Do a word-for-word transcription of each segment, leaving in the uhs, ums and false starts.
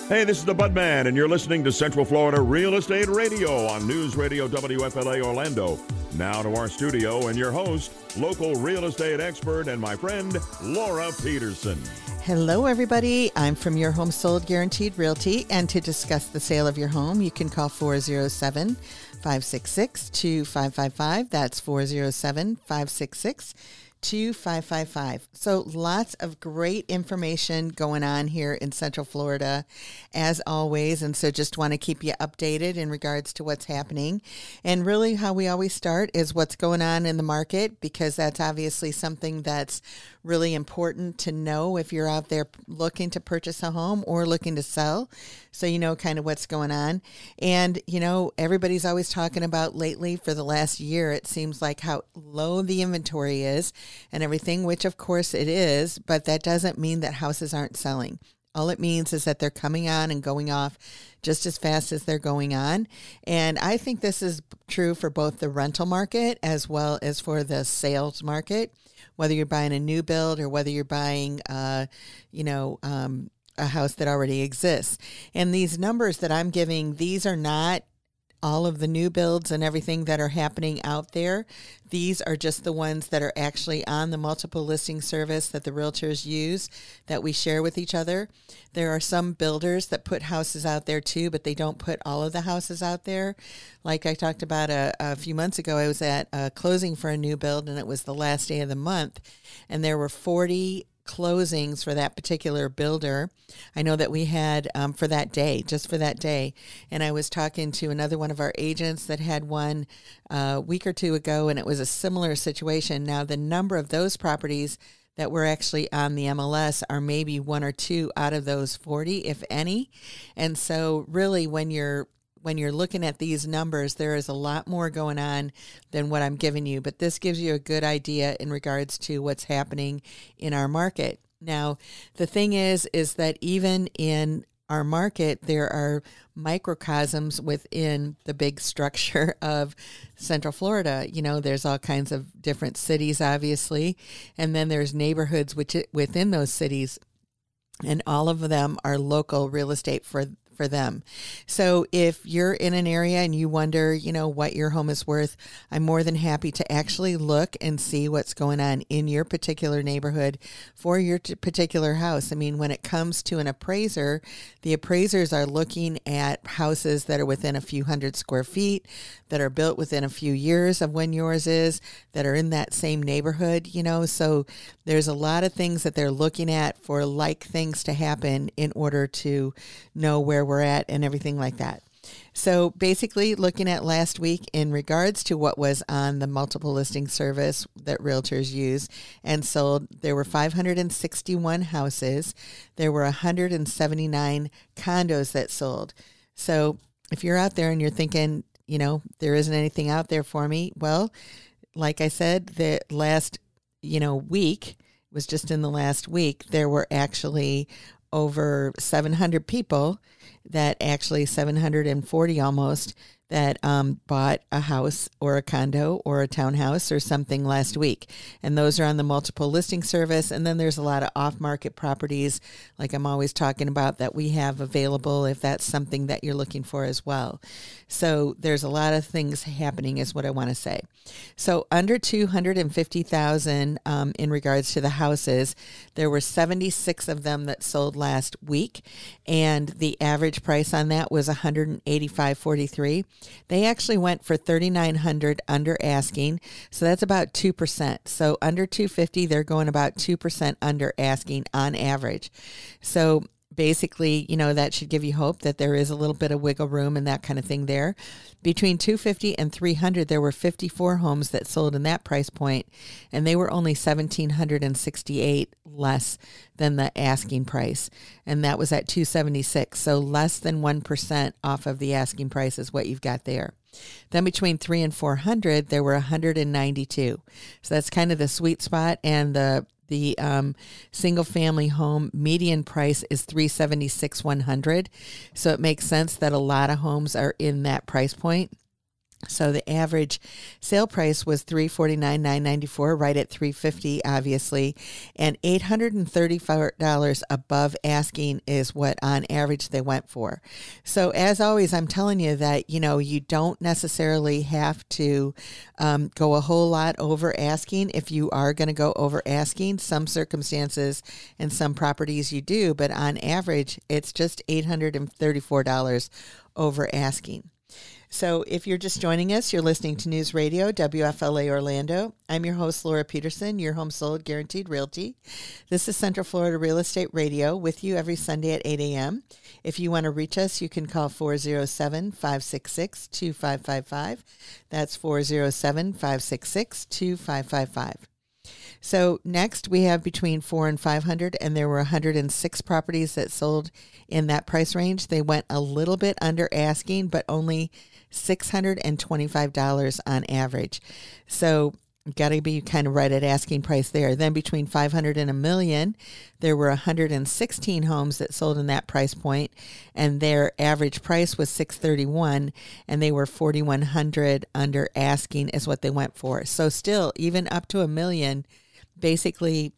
Hey, this is the Budman, and you're listening to Central Florida Real Estate Radio on News Radio W F L A Orlando. Now to our studio and your host, local real estate expert and my friend, Laura Peterson. Hello, everybody. I'm from Your Home Sold Guaranteed Realty, and to discuss the sale of your home, you can call four oh seven, five six six, two five five five. That's four oh seven, five six six, two five five five. So lots of great information going on here in Central Florida, as always. And so just want to keep you updated in regards to what's happening. And really how we always start is what's going on in the market, because that's obviously something that's really important to know if you're out there looking to purchase a home or looking to sell, so you know kind of what's going on. And, you know, everybody's always talking about lately for the last year, it seems like how low the inventory is and everything, which of course it is, but that doesn't mean that houses aren't selling. All it means is that they're coming on and going off just as fast as they're going on. And I think this is true for both the rental market as well as for the sales market, whether you're buying a new build or whether you're buying, uh, you know, um, a house that already exists. And these numbers that I'm giving, these are not all of the new builds and everything that are happening out there. These are just the ones that are actually on the multiple listing service that the realtors use that we share with each other. There are some builders that put houses out there too, but they don't put all of the houses out there. Like I talked about a, a few months ago, I was at a closing for a new build and it was the last day of the month, and there were forty closings for that particular builder. I know that we had um, for that day, just for that day. And I was talking to another one of our agents that had one a uh, week or two ago, and it was a similar situation. Now, the number of those properties that were actually on the M L S are maybe one or two out of those forty, if any. And so really when you're when you're looking at these numbers, there is a lot more going on than what I'm giving you, but this gives you a good idea in regards to what's happening in our market. Now, the thing is, is that even in our market, there are microcosms within the big structure of Central Florida. You know, there's all kinds of different cities, obviously, and then there's neighborhoods which within those cities, and all of them are local real estate for for them. So if you're in an area and you wonder, you know, what your home is worth, I'm more than happy to actually look and see what's going on in your particular neighborhood for your t- particular house. I mean, when it comes to an appraiser, the appraisers are looking at houses that are within a few hundred square feet, that are built within a few years of when yours is, that are in that same neighborhood, you know, so there's a lot of things that they're looking at for like things to happen in order to know where we're at and everything like that. So basically looking at last week in regards to what was on the multiple listing service that realtors use and sold, there were five hundred sixty-one houses. There were one hundred seventy-nine condos that sold. So if you're out there and you're thinking, you know, there isn't anything out there for me, well, like I said, the last, you know, week was just in the last week, there were actually over seven hundred people that actually seven hundred forty almost that um, bought a house or a condo or a townhouse or something last week. And those are on the multiple listing service. And then there's a lot of off-market properties, like I'm always talking about, that we have available if that's something that you're looking for as well. So there's a lot of things happening is what I want to say. So under two hundred fifty thousand um, in regards to the houses, there were seventy-six of them that sold last week. And the average price on that was one hundred eighty-five forty-three. They actually went for thirty-nine hundred under asking, so that's about two percent. So under two hundred fifty, they're going about two percent under asking on average. So basically, you know, that should give you hope that there is a little bit of wiggle room and that kind of thing there. Between two hundred fifty and three hundred, there were fifty-four homes that sold in that price point, and they were only one thousand seven hundred sixty-eight less than the asking price, and that was at two hundred seventy-six. So less than one percent off of the asking price is what you've got there. Then between three and four hundred, there were one hundred ninety-two. So that's kind of the sweet spot, and the The um, single-family home median price is three hundred seventy-six thousand one hundred dollars. So it makes sense that a lot of homes are in that price point. So the average sale price was three hundred forty-nine thousand nine hundred ninety-four dollars, right at three hundred fifty dollars, obviously, and eight hundred thirty-four dollars above asking is what on average they went for. So as always, I'm telling you that, you know, you don't necessarily have to um, go a whole lot over asking. If you are going to go over asking, some circumstances and some properties you do, but on average, it's just eight hundred thirty-four dollars over asking. So if you're just joining us, you're listening to News Radio, W F L A Orlando. I'm your host, Laura Peterson, your home sold guaranteed realty. This is Central Florida Real Estate Radio with you every Sunday at eight a.m. If you want to reach us, you can call four oh seven, five six six, two five five five. That's four oh seven, five six six, two five five five. So next we have between four and five hundred, and there were one hundred six properties that sold in that price range. They went a little bit under asking, but only six hundred twenty-five dollars on average. So got to be kind of right at asking price there. Then between five hundred and a million, there were one hundred sixteen homes that sold in that price point, and their average price was six hundred thirty-one dollars, and they were four thousand one hundred dollars under asking is what they went for. So still, even up to a million, basically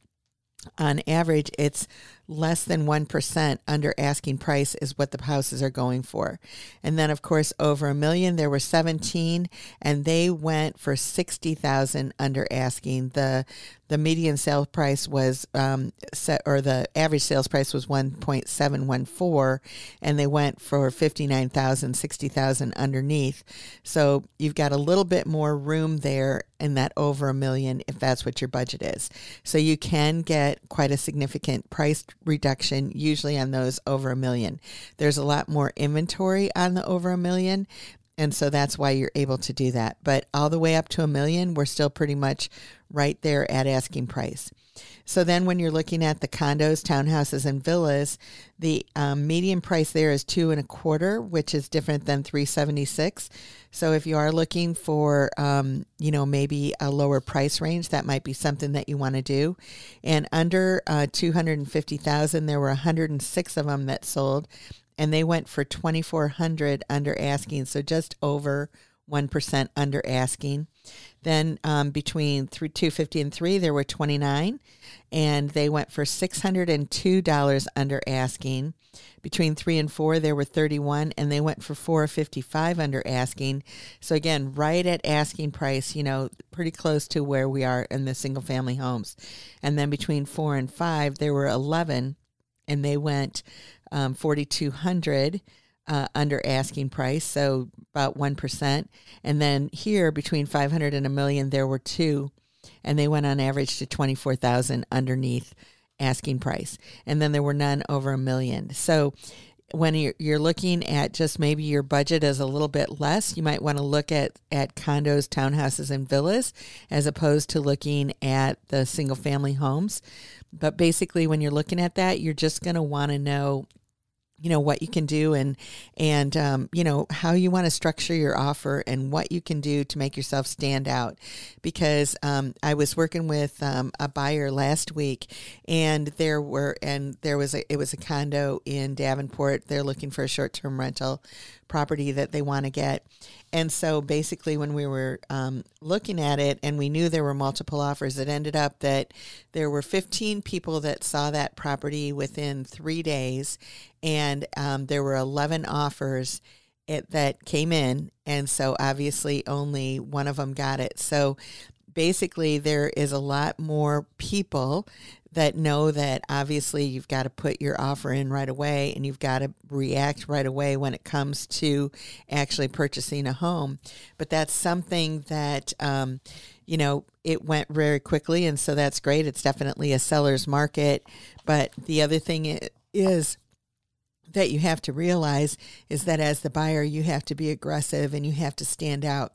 on average, it's less than one percent under asking price is what the houses are going for. And then, of course, over a million, there were seventeen, and they went for sixty thousand dollars under asking. The the median sale price was, um, set, or the average sales price was one point seven one four, and they went for fifty-nine thousand dollars, sixty thousand dollars underneath. So you've got a little bit more room there in that over a million if that's what your budget is. So you can get quite a significant price reduction usually on those over a million. There's a lot more inventory on the over a million, and so that's why you're able to do that. But all the way up to a million, we're still pretty much right there at asking price. So then when you're looking at the condos, townhouses, and villas, the um, median price there is two and a quarter, which is different than three seventy-six. So if you are looking for, um, you know, maybe a lower price range, that might be something that you want to do. And under uh, two hundred fifty thousand, there were one hundred six of them that sold, and they went for twenty-four hundred under asking, so just over one percent under asking. Then um, between two hundred fifty and three, there were twenty-nine, and they went for six hundred two dollars under asking. Between three and four, there were thirty-one, and they went for four hundred fifty-five under asking. So again, right at asking price, you know, pretty close to where we are in the single family homes. And then between four and five, there were eleven, and they went um, forty-two hundred uh, under asking price, so about one percent. And then here between five hundred and a million, there were two, and they went on average to twenty-four thousand underneath asking price. And then there were none over a million. So when you're, you're looking at just maybe your budget is a little bit less, you might want to look at, at condos, townhouses, and villas as opposed to looking at the single family homes. But basically when you're looking at that, you're just going to want to know, you know, what you can do and, and um, you know, how you want to structure your offer and what you can do to make yourself stand out. Because um, I was working with um, a buyer last week, and there were, and there was a, it was a condo in Davenport. They're looking for a short-term rental property that they want to get. And so basically when we were um, looking at it and we knew there were multiple offers, it ended up that there were fifteen people that saw that property within three days. And um, there were eleven offers it, that came in. And so obviously only one of them got it. So basically there is a lot more people that know that obviously you've got to put your offer in right away and you've got to react right away when it comes to actually purchasing a home. But that's something that, um, you know, it went very quickly, and so that's great. It's definitely a seller's market. But the other thing is that you have to realize is that as the buyer, you have to be aggressive and you have to stand out.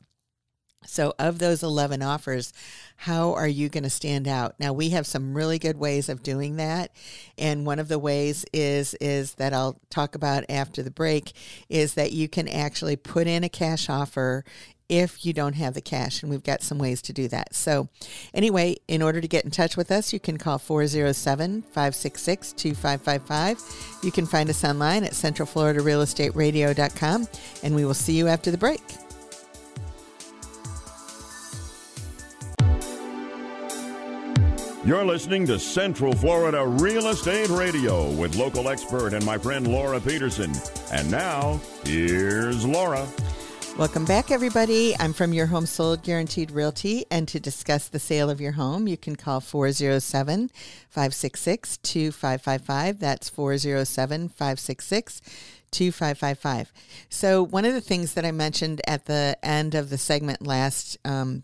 So of those eleven offers, how are you going to stand out? Now, we have some really good ways of doing that. And one of the ways is, is that I'll talk about after the break is that you can actually put in a cash offer if you don't have the cash. And we've got some ways to do that. So anyway, in order to get in touch with us, you can call four oh seven, five six six, two five five five. You can find us online at central florida real estate radio dot com. And we will see you after the break. You're listening to Central Florida Real Estate Radio with local expert and my friend Laura Peterson. And now, here's Laura. Welcome back, everybody. I'm from Your Home Sold Guaranteed Realty, and to discuss the sale of your home, you can call four oh seven, five six six, two five five five. That's four oh seven, five six six, two five five five. So one of the things that I mentioned at the end of the segment last um,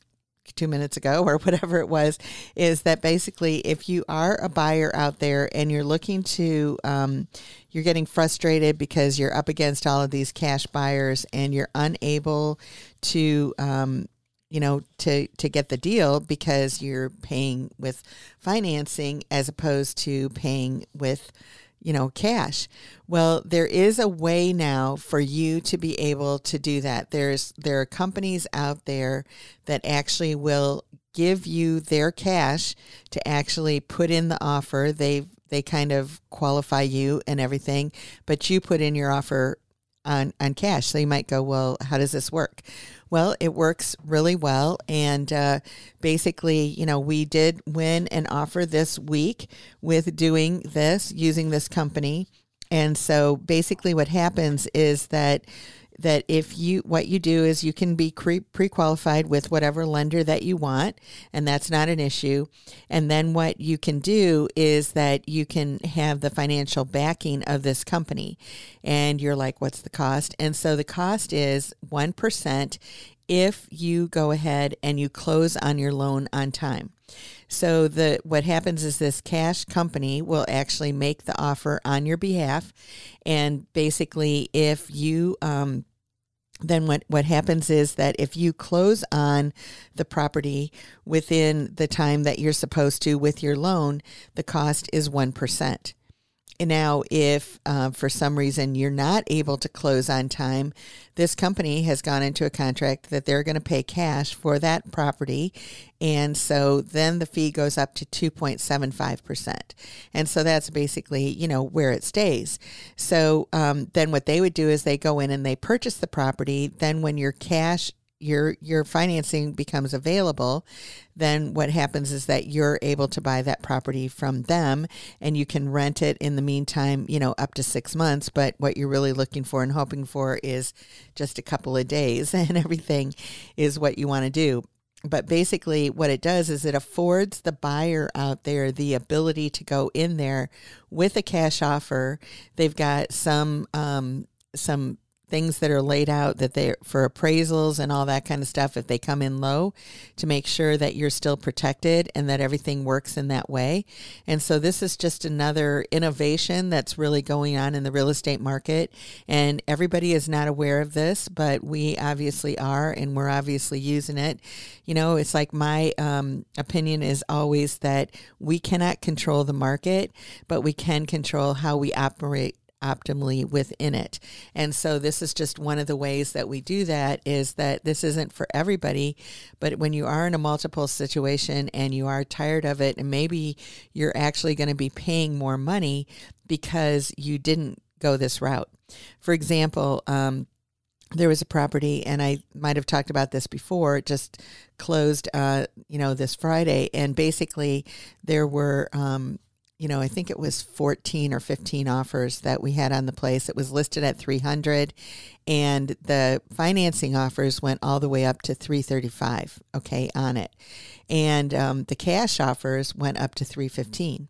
two minutes ago or whatever it was, is that basically if you are a buyer out there and you're looking to, um, you're getting frustrated because you're up against all of these cash buyers and you're unable to, um, you know, to, to get the deal because you're paying with financing as opposed to paying with, you know, cash. Well, there is a way now for you to be able to do that. There's there are companies out there that actually will give you their cash to actually put in the offer. They they kind of qualify you and everything, but you put in your offer on on cash. So you might go, well, how does this work? Well, it works really well. And uh, basically, you know, we did win an offer this week with doing this, using this company. And so basically what happens is that that if you, what you do is you can be pre-qualified with whatever lender that you want, and that's not an issue. And then what you can do is that you can have the financial backing of this company. And you're like, what's the cost? And so the cost is one percent if you go ahead and you close on your loan on time. So the what happens is this cash company will actually make the offer on your behalf. And basically, if you um, then what, what happens is that if you close on the property within the time that you're supposed to with your loan, the cost is one percent. Now, if uh, for some reason you're not able to close on time, this company has gone into a contract that they're going to pay cash for that property. And so then the fee goes up to two point seven five percent. And so that's basically, you know, where it stays. So um, then what they would do is they go in and they purchase the property. Then when your cash your your financing becomes available, then what happens is that you're able to buy that property from them and you can rent it in the meantime, you know, up to six months. But what you're really looking for and hoping for is just a couple of days, and everything is what you want to do. But basically what it does is it affords the buyer out there the ability to go in there with a cash offer. They've got some um, some things that are laid out that they for appraisals and all that kind of stuff if they come in low, to make sure that you're still protected and that everything works in that way. And so this is just another innovation that's really going on in the real estate market, and everybody is not aware of this, but we obviously are, and we're obviously using it. You know, it's like my um, opinion is always that we cannot control the market, but we can control how we operate optimally within it. And so this is just one of the ways that we do that, is that this isn't for everybody, but when you are in a multiple situation and you are tired of it, and maybe you're actually going to be paying more money because you didn't go this route. For example, um, there was a property, and I might have talked about this before, it just closed, uh, you know, this Friday. And basically there were, um, you know, I think it was fourteen or fifteen offers that we had on the place. It was listed at three hundred, and the financing offers went all the way up to three thirty-five, okay, on it. And um, the cash offers went up to three fifteen.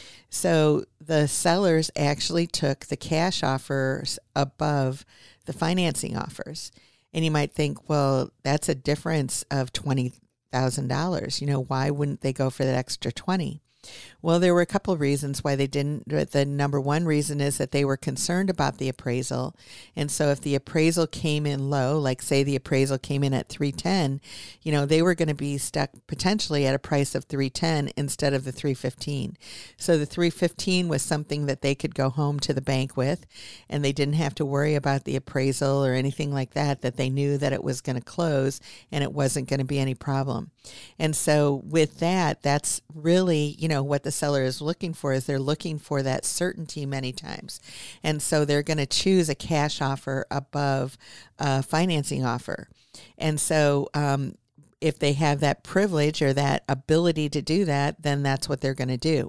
So the sellers actually took the cash offers above the financing offers. And you might think, well, that's a difference of twenty thousand dollars. You know, why wouldn't they go for that extra twenty? Well, there were a couple of reasons why they didn't. The number one reason is that they were concerned about the appraisal. And so if the appraisal came in low, like say the appraisal came in at three ten, you know, they were going to be stuck potentially at a price of three ten instead of the three fifteen. So the three fifteen was something that they could go home to the bank with, and they didn't have to worry about the appraisal or anything like that, that they knew that it was going to close and it wasn't going to be any problem. And so with that, that's really, you know, what the seller is looking for, is they're looking for that certainty many times. And so they're going to choose a cash offer above a financing offer. And so, um, if they have that privilege or that ability to do that, then that's what they're going to do.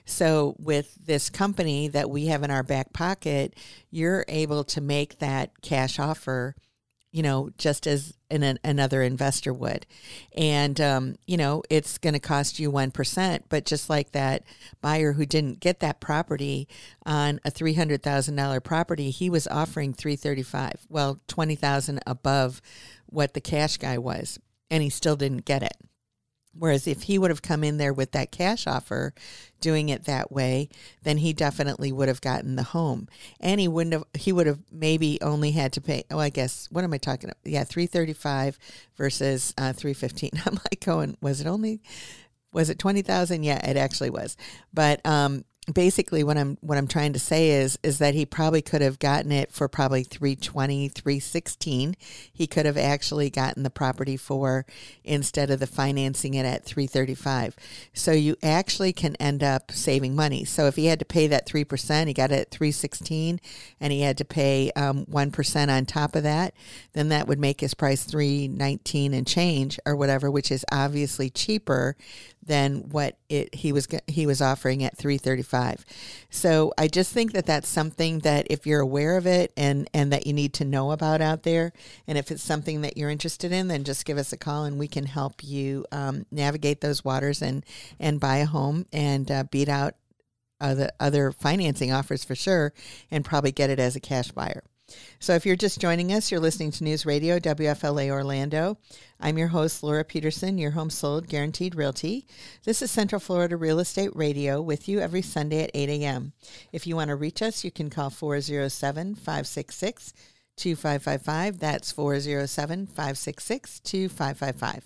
So with this company that we have in our back pocket, you're able to make that cash offer, you know, just as an, an, another investor would. And, um, you know, it's going to cost you one percent, but just like that buyer who didn't get that property on a three hundred thousand dollars property, he was offering three thirty-five, well, twenty thousand above what the cash guy was, and he still didn't get it. Whereas if he would have come in there with that cash offer, doing it that way, then he definitely would have gotten the home. And he wouldn't have, he would have maybe only had to pay, oh, I guess, what am I talking about? Yeah, three thirty-five versus uh, three fifteen. I'm like going, was it only, was it twenty thousand? Yeah, it actually was. But um, basically what I'm what I'm trying to say is is that he probably could have gotten it for probably three twenty, three sixteen. He could have actually gotten the property for, instead of the financing it at three thirty-five. So you actually can end up saving money. So if he had to pay that three percent, he got it at three sixteen, and he had to pay um, one percent on top of that, then that would make his price three nineteen and change or whatever, which is obviously cheaper than what it he was he was offering at three thirty-five. So I just think that that's something that if you're aware of it and and that you need to know about out there, and if it's something that you're interested in, then just give us a call and we can help you um, navigate those waters and and buy a home and uh, beat out uh, the other financing offers for sure, and probably get it as a cash buyer. So if you're just joining us, you're listening to News Radio W F L A Orlando. I'm your host, Laura Peterson, your home sold, guaranteed realty. This is Central Florida Real Estate Radio with you every Sunday at eight a.m. If you want to reach us, you can call four oh seven, five six six, two five five five. That's four oh seven, five six six, two five five five.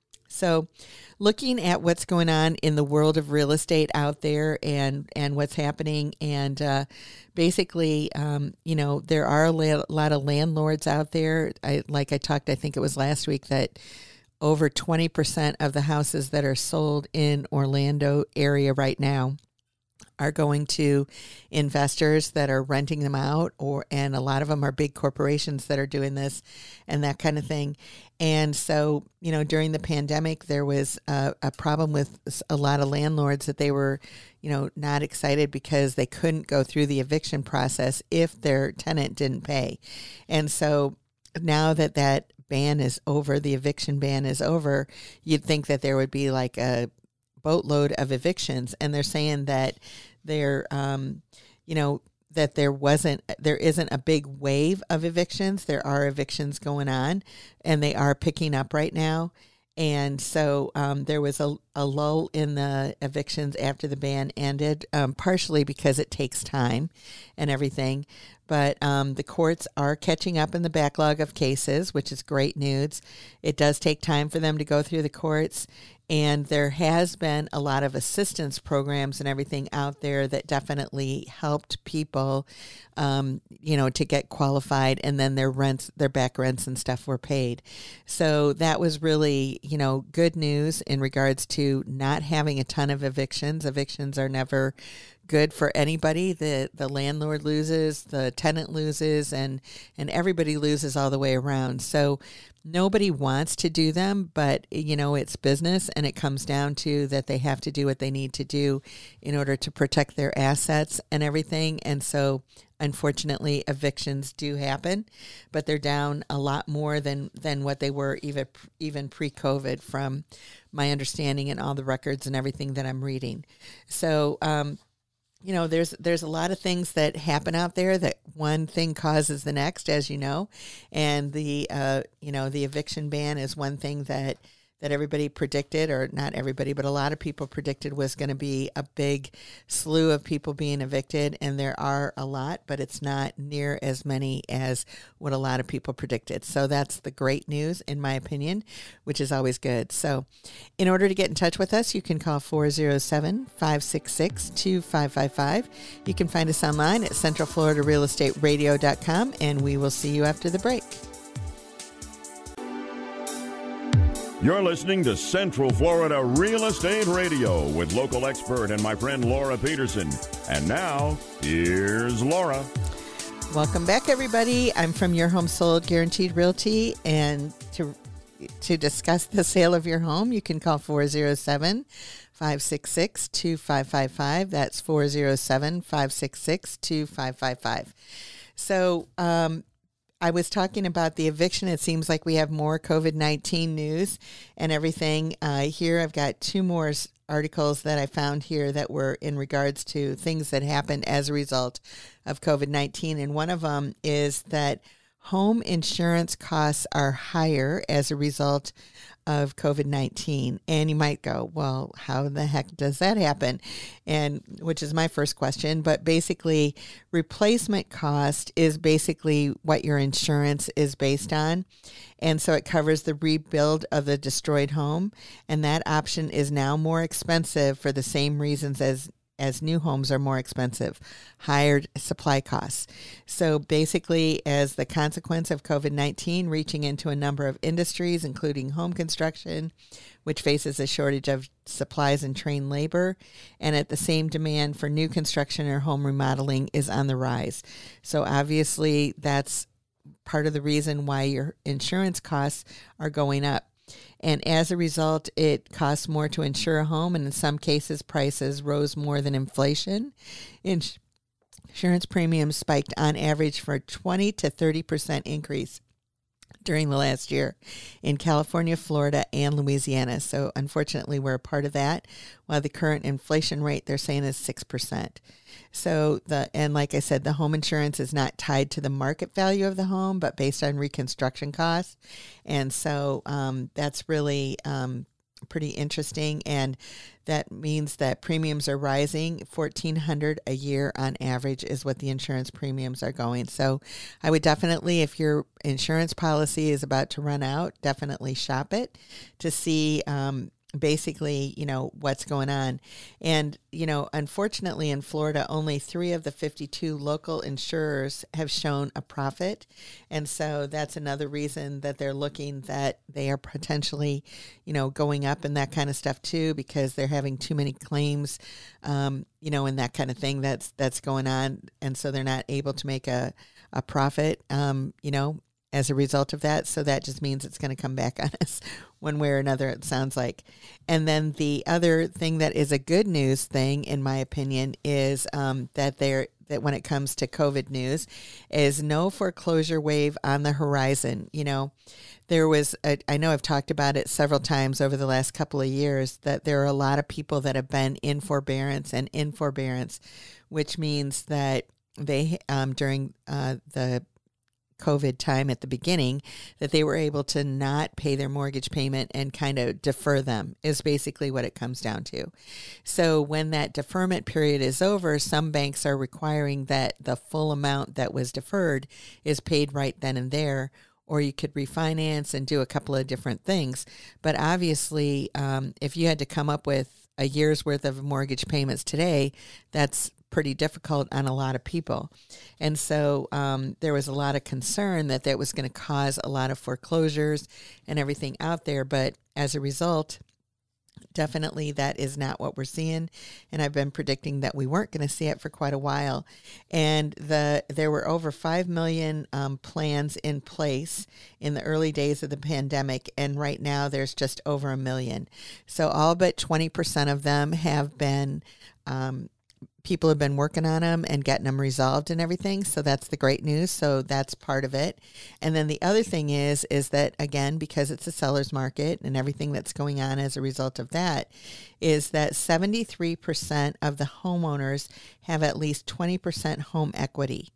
So looking at what's going on in the world of real estate out there and, and what's happening, and uh, basically, um, you know, there are a lot of landlords out there. I, like I talked, I think it was last week, that over twenty percent of the houses that are sold in Orlando area right now are going to investors that are renting them out, or and a lot of them are big corporations that are doing this and that kind of thing. And so, you know, during the pandemic, there was a, a problem with a lot of landlords that they were, you know, not excited because they couldn't go through the eviction process if their tenant didn't pay. And so now that that ban is over, the eviction ban is over, you'd think that there would be like a boatload of evictions, and they're saying that they're, um, you know, that there wasn't, there isn't a big wave of evictions. There are evictions going on, and they are picking up right now. And so um, there was a, a lull in the evictions after the ban ended, um, partially because it takes time and everything. But um, the courts are catching up in the backlog of cases, which is great news. It does take time for them to go through the courts. And there has been a lot of assistance programs and everything out there that definitely helped people, um, you know, to get qualified, and then their rents, their back rents and stuff were paid. So that was really, you know, good news in regards to not having a ton of evictions. Evictions are never good for anybody. The the landlord loses, the tenant loses, and and everybody loses all the way around. So nobody wants to do them, but, you know, it's business, and it comes down to that they have to do what they need to do in order to protect their assets and everything. And so, unfortunately, evictions do happen, but they're down a lot more than, than what they were even, even pre-COVID, from my understanding and all the records and everything that I'm reading. So, um, you know, there's there's a lot of things that happen out there that one thing causes the next, as you know, and the uh, you know the eviction ban is one thing that that everybody predicted, or not everybody, but a lot of people predicted was going to be a big slew of people being evicted, and there are a lot, but it's not near as many as what a lot of people predicted. So that's the great news, in my opinion, which is always good. So in order to get in touch with us, you can call four oh seven, five six six, two five five five. You can find us online at central florida real estate radio dot com, and we will see you after the break. You're listening to Central Florida Real Estate Radio with local expert and my friend Laura Peterson. And now, here's Laura. Welcome back, everybody. I'm from Your Home Sold Guaranteed Realty, and to to discuss the sale of your home, you can call four oh seven, five six six, two five five five. That's four oh seven, five six six, two five five five. So um, I was talking about the eviction. It seems like we have more COVID nineteen news and everything. Uh, here I've got two more articles that I found here that were in regards to things that happened as a result of COVID nineteen. And one of them is that home insurance costs are higher as a result of COVID nineteen. And you might go, well, how the heck does that happen? And which is my first question. But basically, replacement cost is basically what your insurance is based on. And so it covers the rebuild of the destroyed home. And that option is now more expensive for the same reasons as as new homes are more expensive, higher supply costs. So basically, as the consequence of COVID nineteen reaching into a number of industries, including home construction, which faces a shortage of supplies and trained labor, and at the same demand for new construction or home remodeling is on the rise. So obviously, that's part of the reason why your insurance costs are going up. And as a result, it costs more to insure a home, and in some cases, prices rose more than inflation. Ins- Insurance premiums spiked on average for a twenty to thirty percent increase during the last year in California, Florida, and Louisiana. So unfortunately, we're a part of that, while the current inflation rate, they're saying, is six percent. So the and like I said, the home insurance is not tied to the market value of the home, but based on reconstruction costs. And so um, that's really um, pretty interesting. And that means that premiums are rising. fourteen hundred dollars a year on average is what the insurance premiums are going. So I would definitely, if your insurance policy is about to run out, definitely shop it to see um, basically, you know, what's going on. And, you know, unfortunately in Florida, only three of the fifty-two local insurers have shown a profit. And so that's another reason that they're looking that they are potentially, you know, going up and that kind of stuff too, because they're having too many claims, um, you know, and that kind of thing that's, that's going on. And so they're not able to make a, a profit, um, you know, as a result of that. So that just means it's going to come back on us one way or another, it sounds like. And then the other thing that is a good news thing, in my opinion, is um, that there that when it comes to COVID news, is no foreclosure wave on the horizon. You know, there was, a, I know I've talked about it several times over the last couple of years, that there are a lot of people that have been in forbearance and in forbearance, which means that they, um, during uh, the COVID time at the beginning, that they were able to not pay their mortgage payment and kind of defer them is basically what it comes down to. So when that deferment period is over, some banks are requiring that the full amount that was deferred is paid right then and there, or you could refinance and do a couple of different things. But obviously, um, if you had to come up with a year's worth of mortgage payments today, that's pretty difficult on a lot of people. And so um, there was a lot of concern that that was going to cause a lot of foreclosures and everything out there. But as a result, definitely that is not what we're seeing. And I've been predicting that we weren't going to see it for quite a while. And the there were over five million um, plans in place in the early days of the pandemic. And right now there's just over a million. So all but twenty percent of them have been um, people have been working on them and getting them resolved and everything. So that's the great news. So that's part of it. And then the other thing is, is that, again, because it's a seller's market and everything that's going on as a result of that, is that seventy-three percent of the homeowners have at least twenty percent home equity.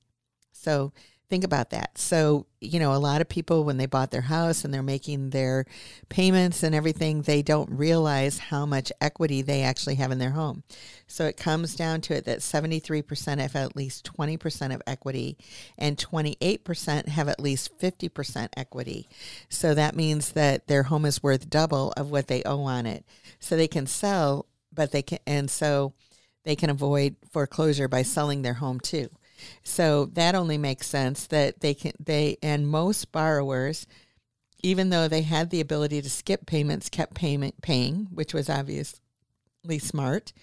So think about that. So, you know, a lot of people, when they bought their house and they're making their payments and everything, they don't realize how much equity they actually have in their home. So it comes down to it that seventy-three percent have at least twenty percent of equity and twenty-eight percent have at least fifty percent equity. So that means that their home is worth double of what they owe on it. So they can sell, but they can, and so they can avoid foreclosure by selling their home too. So that only makes sense that they can, they, and most borrowers, even though they had the ability to skip payments, kept payment paying, which was obviously smart.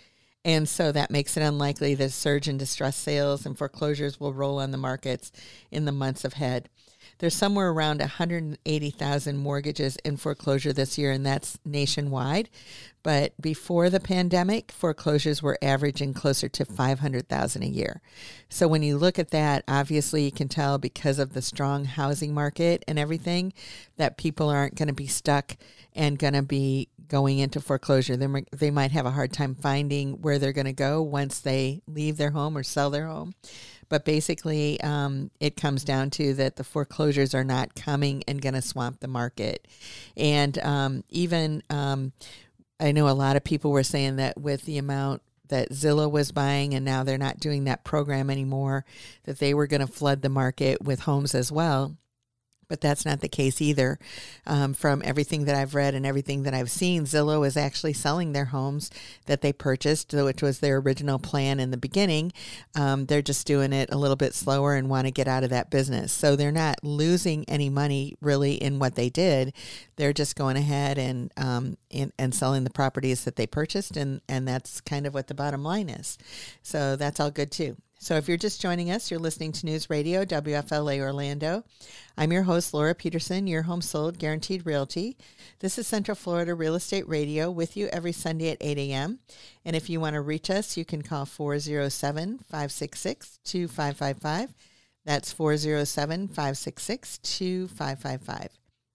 And so that makes it unlikely that a surge in distress sales and foreclosures will roll on the markets in the months ahead. There's somewhere around one hundred eighty thousand mortgages in foreclosure this year, and that's nationwide. But before the pandemic, foreclosures were averaging closer to five hundred thousand a year. So when you look at that, obviously you can tell because of the strong housing market and everything that people aren't going to be stuck and going to be going into foreclosure. They might, they might have a hard time finding where they're going to go once they leave their home or sell their home. But basically, um, it comes down to that the foreclosures are not coming and going to swamp the market. And um, even um, I know a lot of people were saying that with the amount that Zillow was buying and now they're not doing that program anymore, that they were going to flood the market with homes as well. But that's not the case either. Um, from everything that I've read and everything that I've seen, Zillow is actually selling their homes that they purchased, which was their original plan in the beginning. Um, they're just doing it a little bit slower and want to get out of that business. So they're not losing any money really in what they did. They're just going ahead and um, and, and selling the properties that they purchased, and, and that's kind of what the bottom line is. So that's all good too. So if you're just joining us, you're listening to News Radio, W F L A Orlando. I'm your host, Laura Peterson, your home sold, guaranteed realty. This is Central Florida Real Estate Radio with you every Sunday at eight a.m. And if you want to reach us, you can call four oh seven, five six six, two five five five. That's four oh seven, five six six, two five five five.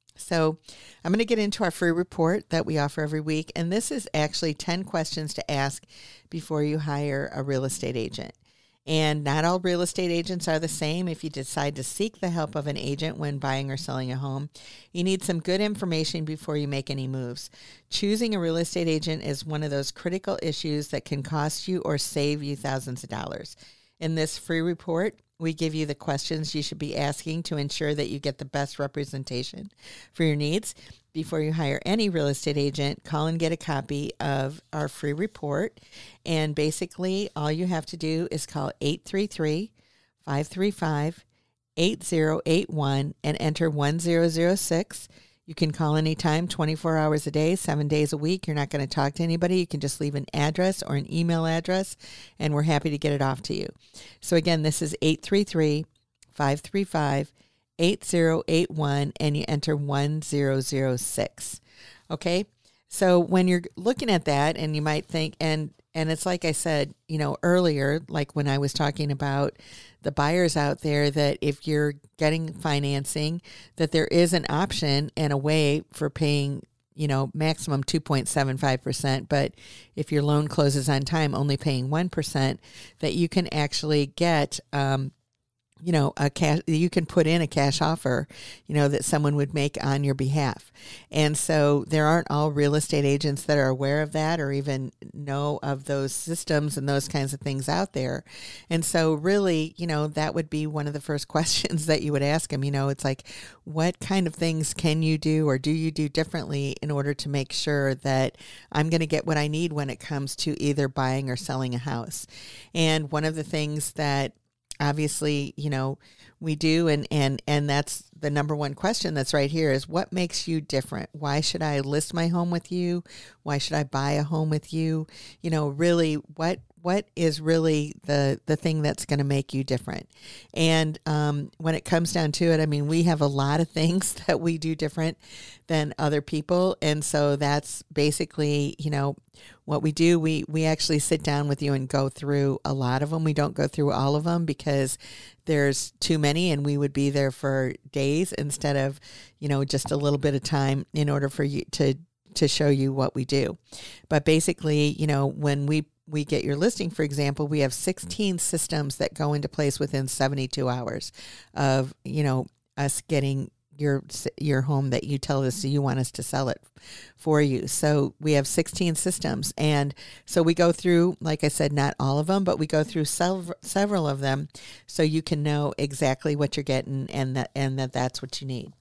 So I'm going to get into our free report that we offer every week. And this is actually ten questions to ask before you hire a real estate agent. And not all real estate agents are the same. If you decide to seek the help of an agent when buying or selling a home, you need some good information before you make any moves. Choosing a real estate agent is one of those critical issues that can cost you or save you thousands of dollars. In this free report, we give you the questions you should be asking to ensure that you get the best representation for your needs. Before you hire any real estate agent, call and get a copy of our free report. And basically, all you have to do is call eight three three, five three five, eight zero eight one and enter one zero zero six. You can call anytime, twenty-four hours a day, seven days a week. You're not going to talk to anybody. You can just leave an address or an email address, and we're happy to get it off to you. So again, this is eight three three, five three five, eight zero eight one, and you enter one zero zero six. Okay? So when you're looking at that, and you might think, and and it's like I said, you know, earlier, like when I was talking about the buyers out there, that if you're getting financing, that there is an option and a way for paying, you know, maximum two point seven five percent. But if your loan closes on time, only paying one percent, that you can actually get, um, you know, a cash, you can put in a cash offer, you know, that someone would make on your behalf. And so there aren't all real estate agents that are aware of that or even know of those systems and those kinds of things out there. And so really, you know, that would be one of the first questions that you would ask them. You know, it's like, what kind of things can you do or do you do differently in order to make sure that I'm going to get what I need when it comes to either buying or selling a house? And one of the things that obviously, you know, we do, and, and, and that's the number one question that's right here is, what makes you different? Why should I list my home with you? Why should I buy a home with you? You know, really, what what is really the, the thing that's going to make you different? And um, when it comes down to it, I mean, we have a lot of things that we do different than other people. And so that's basically, you know, what we do. We, we actually sit down with you and go through a lot of them. We don't go through all of them because there's too many and we would be there for days instead of, you know, just a little bit of time in order for you to, to show you what we do. But basically, you know, when we we get your listing, for example, we have sixteen systems that go into place within seventy-two hours of, you know, us getting your your home that you tell us you want us to sell it for you. So we have sixteen systems. And so we go through, like I said, not all of them, but we go through sev- several of them so you can know exactly what you're getting and that, and that that's what you need.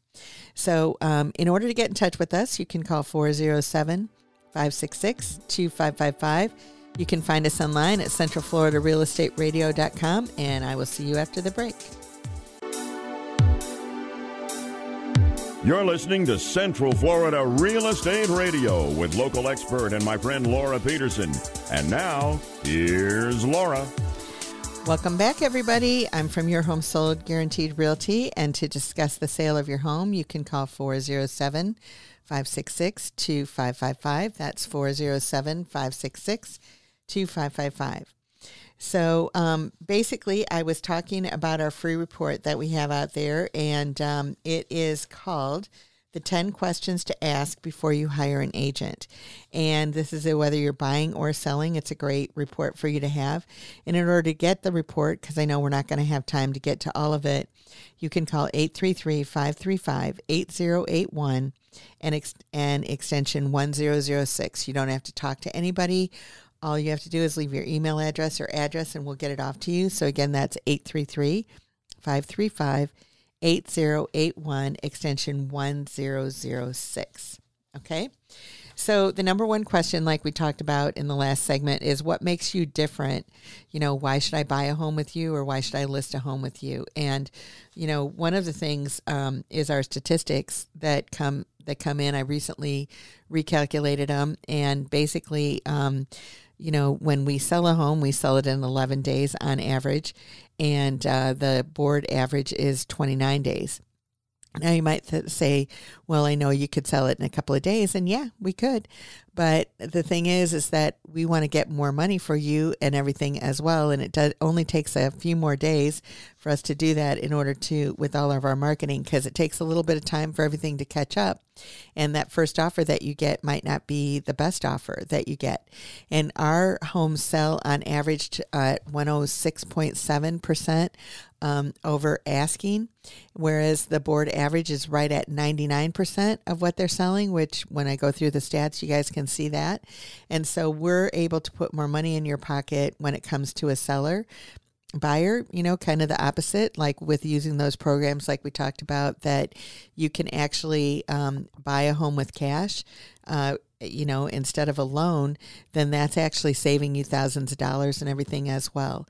So um, in order to get in touch with us, you can call four oh seven, five six six, two five five five. You can find us online at central florida real estate radio dot com, and I will see you after the break. You're listening to Central Florida Real Estate Radio with local expert and my friend Laura Peterson. And now, here's Laura. Welcome back, everybody. I'm from Your Home Sold Guaranteed Realty, and to discuss the sale of your home, you can call four oh seven, five six six, two five five five. That's four oh seven, five six six, two five five five. So um, basically, I was talking about our free report that we have out there, and um, it is called The ten Questions to Ask Before You Hire an Agent. And this is a, whether you're buying or selling, it's a great report for you to have. And in order to get the report, because I know we're not going to have time to get to all of it, you can call eight three three, five three five, eight zero eight one and, ex- and extension one zero zero six. You don't have to talk to anybody. All you have to do is leave your email address or address, and we'll get it off to you. So again, that's eight three three, five three five, eight zero eight one, extension one zero zero six. Okay? So the number one question, like we talked about in the last segment, is what makes you different? You know, why should I buy a home with you, or why should I list a home with you? And, you know, one of the things um, is our statistics that come that come in. I recently recalculated them, and basically, um, you know, when we sell a home, we sell it in eleven days on average, and uh, the board average is twenty-nine days. Now you might th- say, well, I know you could sell it in a couple of days, and yeah, we could. But the thing is, is that we want to get more money for you and everything as well. And it does, only takes a few more days for us to do that in order to, with all of our marketing, because it takes a little bit of time for everything to catch up. And that first offer that you get might not be the best offer that you get. And our homes sell on average at one oh six point seven percent um, over asking, whereas the board average is right at ninety-nine percent of what they're selling, which when I go through the stats, you guys can see that. And so we're able to put more money in your pocket when it comes to a seller. Buyer, you know, kind of the opposite, like with using those programs like we talked about, that you can actually um, buy a home with cash, uh, you know, instead of a loan, then that's actually saving you thousands of dollars and everything as well.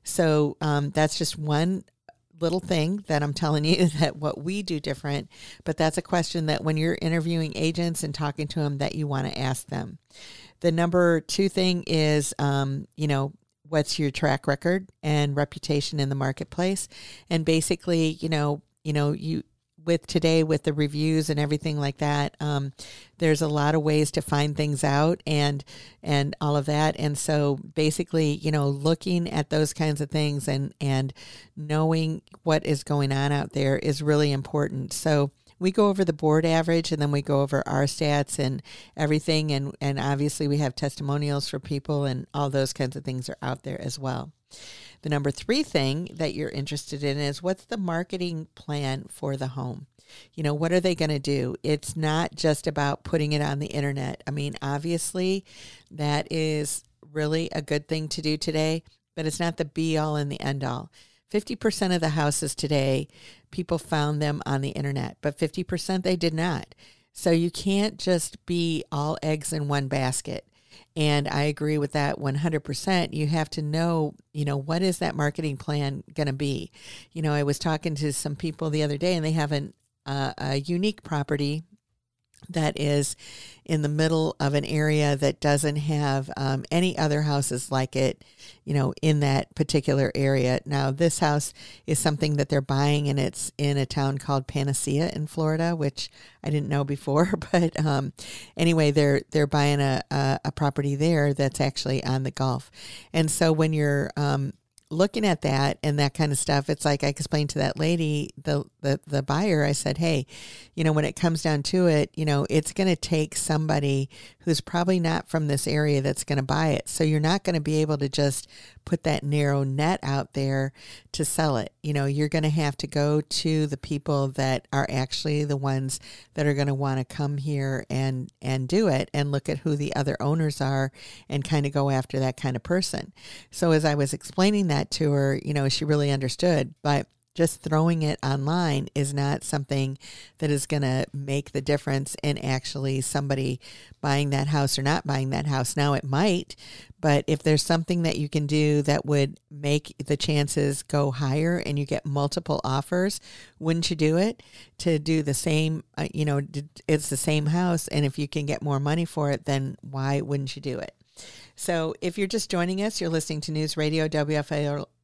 So um, that's just one little thing that I'm telling you that what we do different, but that's a question that when you're interviewing agents and talking to them that you want to ask them. The number two thing is, um, you know, what's your track record and reputation in the marketplace? And basically, you know, you know, you with today with the reviews and everything like that, um, there's a lot of ways to find things out and and all of that. And so basically, you know, looking at those kinds of things and and knowing what is going on out there is really important. So we go over the board average, and then we go over our stats and everything. And, and obviously we have testimonials for people, and all those kinds of things are out there as well. The number three thing that you're interested in is what's the marketing plan for the home? You know, what are they going to do? It's not just about putting it on the internet. I mean, obviously that is really a good thing to do today, but it's not the be all and the end all. fifty percent of the houses today, people found them on the internet, but fifty percent they did not. So you can't just be all eggs in one basket. And I agree with that one hundred percent. You have to know, you know, what is that marketing plan going to be? You know, I was talking to some people the other day, and they have an, uh, a unique property that is in the middle of an area that doesn't have um, any other houses like it, you know, in that particular area. Now, this house is something that they're buying, and it's in a town called Panacea in Florida, which I didn't know before. But um, anyway, they're they're buying a, a, a property there that's actually on the Gulf. And so when you're um, looking at that and that kind of stuff, it's like I explained to that lady, the, the, the buyer, I said, hey, you know, when it comes down to it, you know, it's going to take somebody who's probably not from this area that's going to buy it. So you're not going to be able to just put that narrow net out there to sell it. You know, you're going to have to go to the people that are actually the ones that are going to want to come here and, and do it, and look at who the other owners are and kind of go after that kind of person. So as I was explaining that to her, you know, she really understood, but just throwing it online is not something that is going to make the difference in actually somebody buying that house or not buying that house. Now, it might, but if there's something that you can do that would make the chances go higher and you get multiple offers, wouldn't you do it? To do the same, uh, you know, it's the same house, and if you can get more money for it, then why wouldn't you do it? So if you're just joining us, you're listening to News Radio W F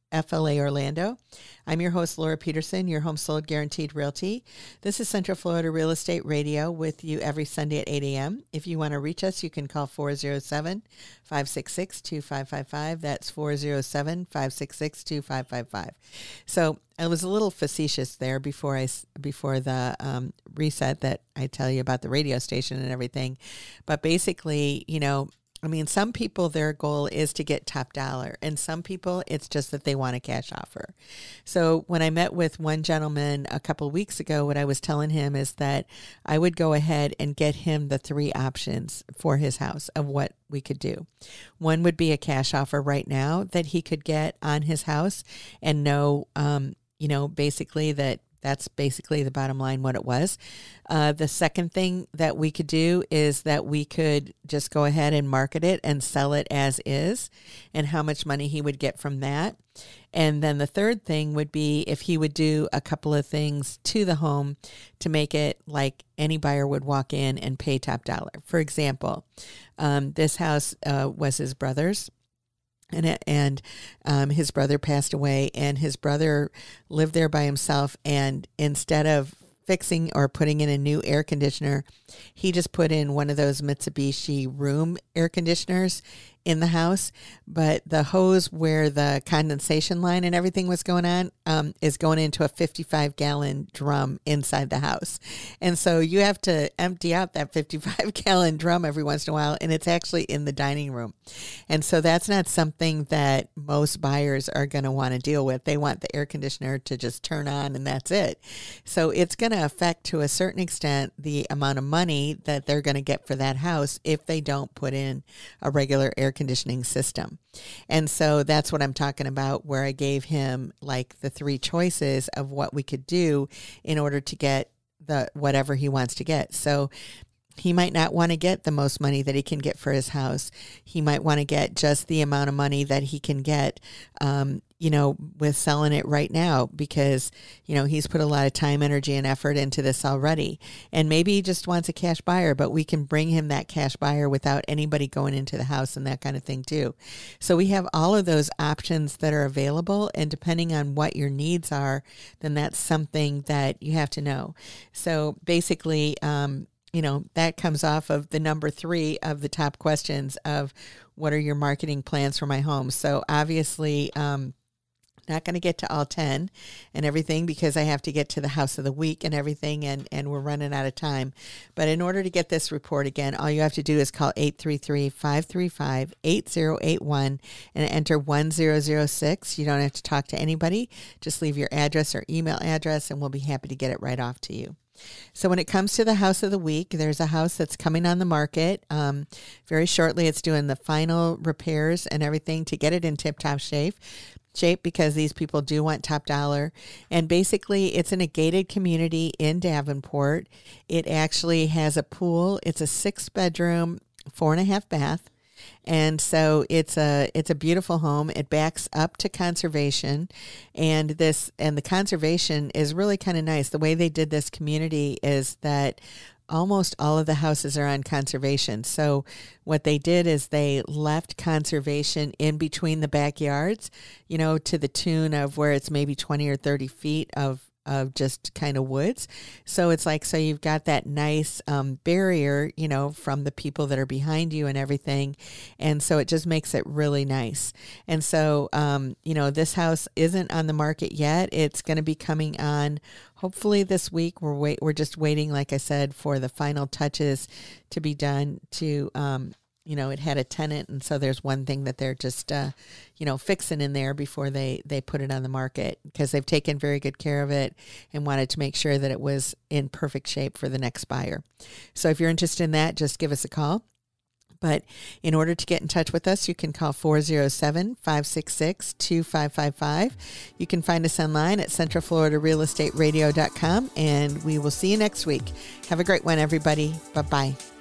L A Orlando. I'm your host, Laura Peterson, your Home Sold Guaranteed Realty. This is Central Florida Real Estate Radio with you every Sunday at eight a.m. If you want to reach us, you can call four oh seven, five six six, two five five five. That's four oh seven, five six six, two five five five. So I was a little facetious there before I before the um, reset that I tell you about the radio station and everything. But basically, you know, I mean, some people, their goal is to get top dollar, and some people, it's just that they want a cash offer. So when I met with one gentleman a couple of weeks ago, what I was telling him is that I would go ahead and get him the three options for his house of what we could do. One would be a cash offer right now that he could get on his house and know, um, you know, basically that that's basically the bottom line, what it was. Uh, the second thing that we could do is that we could just go ahead and market it and sell it as is, and how much money he would get from that. And then the third thing would be if he would do a couple of things to the home to make it like any buyer would walk in and pay top dollar. For example, um, this house uh, was his brother's. And, and um, his brother passed away, and his brother lived there by himself. And instead of fixing or putting in a new air conditioner, he just put in one of those Mitsubishi room air conditioners in the house. But the hose where the condensation line and everything was going on um, is going into a fifty-five gallon drum inside the house. And so you have to empty out that fifty-five gallon drum every once in a while, and it's actually in the dining room. And so that's not something that most buyers are going to want to deal with. They want the air conditioner to just turn on and that's it. So it's going to affect to a certain extent the amount of money that they're going to get for that house if they don't put in a regular air conditioning system. And so that's what I'm talking about, where I gave him like the three choices of what we could do in order to get the whatever he wants to get. So he might not want to get the most money that he can get for his house. He might want to get just the amount of money that he can get, um, you know, with selling it right now, because, you know, he's put a lot of time, energy, and effort into this already. And maybe he just wants a cash buyer, but we can bring him that cash buyer without anybody going into the house and that kind of thing too. So we have all of those options that are available, and depending on what your needs are, then that's something that you have to know. So basically, um, you know, that comes off of the number three of the top questions of what are your marketing plans for my home? So obviously, um, not going to get to all ten and everything because I have to get to the house of the week and everything, and, and we're running out of time. But in order to get this report again, all you have to do is call eight three three, five three five, eight zero eight one and enter one zero zero six. You don't have to talk to anybody. Just leave your address or email address, and we'll be happy to get it right off to you. So when it comes to the house of the week, there's a house that's coming on the market um, very shortly. It's doing the final repairs and everything to get it in tip-top shape. shape because these people do want top dollar. And basically, it's in a gated community in Davenport. It actually has a pool. It's a six-bedroom, four and a half bath. And so it's a it's a beautiful home. It backs up to conservation, and this and the conservation is really kind of nice. The way they did this community is that almost all of the houses are on conservation. So what they did is they left conservation in between the backyards, you know, to the tune of where it's maybe twenty or thirty feet of of just kind of woods. So it's like, so you've got that nice um, barrier, you know, from the people that are behind you and everything. And so it just makes it really nice. And so, um, you know, this house isn't on the market yet. It's going to be coming on hopefully this week. We're wait, we're just waiting, like I said, for the final touches to be done to, um, you know, it had a tenant, and so there's one thing that they're just, uh, you know, fixing in there before they, they put it on the market, because they've taken very good care of it and wanted to make sure that it was in perfect shape for the next buyer. So if you're interested in that, just give us a call. But in order to get in touch with us, you can call four oh seven, five six six, two five five five. You can find us online at central florida real estate radio dot com, and we will see you next week. Have a great one, everybody. Bye-bye.